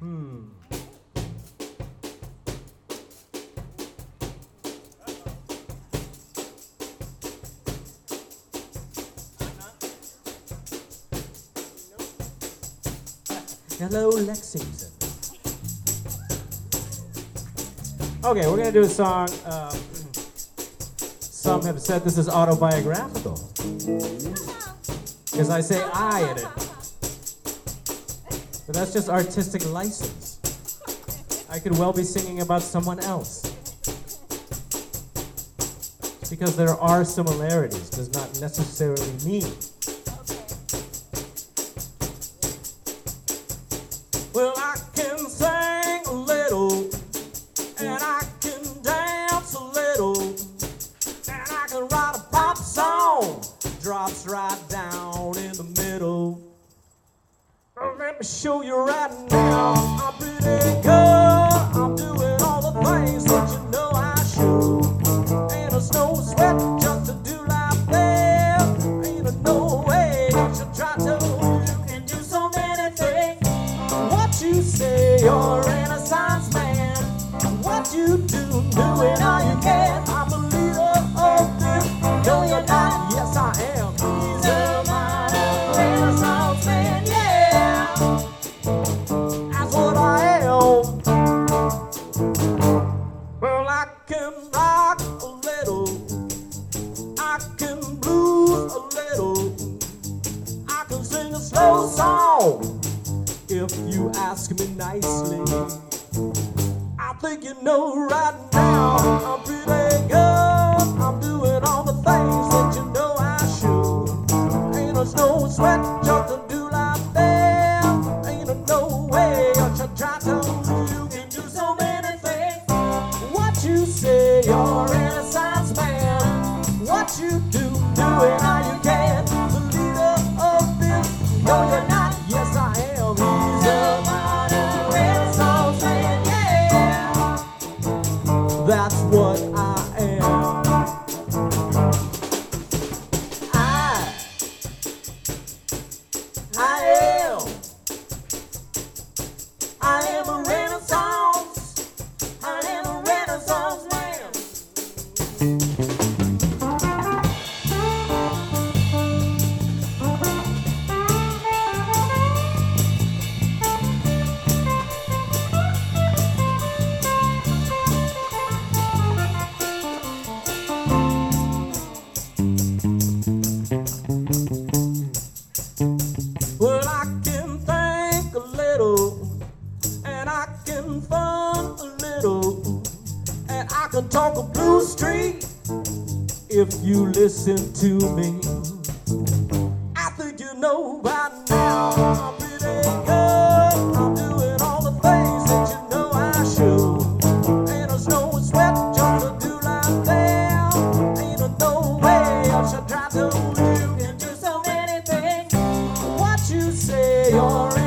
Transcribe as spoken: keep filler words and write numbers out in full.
Hmm. Hello, Lexington. Okay, we're gonna do a song. Uh, some have said this is autobiographical because I say I in it, but that's just artistic license. I could well be singing about someone else. Because there are similarities does not necessarily mean. Well, I can sing a little, and I can dance a little, and I can write a pop song, drops right down in the middle. Oh, let me show you right now, I'm pretty good, I'm doing all the things that you know I should. Ain't there's no sweat just to do like that, ain't there no way you should try to. You can do so many things. What you say, you're a Renaissance man. What you do, doing all you can. I'm a leader of this. No, you're not. Yes, I am. He's a modern Renaissance man. Yeah, that's what I am. Well, I can rock a little. I can blues a little. I can sing a slow song. If you ask me nicely, I think you know right now I'm pretty good. I'm doing all the things that you know I should. Ain't there's no sweat just to do like that. Ain't there no way I should try to. You can do so many things. What you say, you're a Renaissance man. What you do, doing all you can. The leader of this, no you're not. Yes, I am. He's a modern Renaissance man, yeah. That's what I am. I, I am. I am a Renaissance. I am a Renaissance man. Well, I can think a little, and I can fun a little, and I can talk a blue street if you listen to me. I think you know by now I'm pretty good. I'm doing all the things that you know I should. Ain't there's no sweat just to do like that. Ain't there no way I should try to. You can do so many things. What you say, you're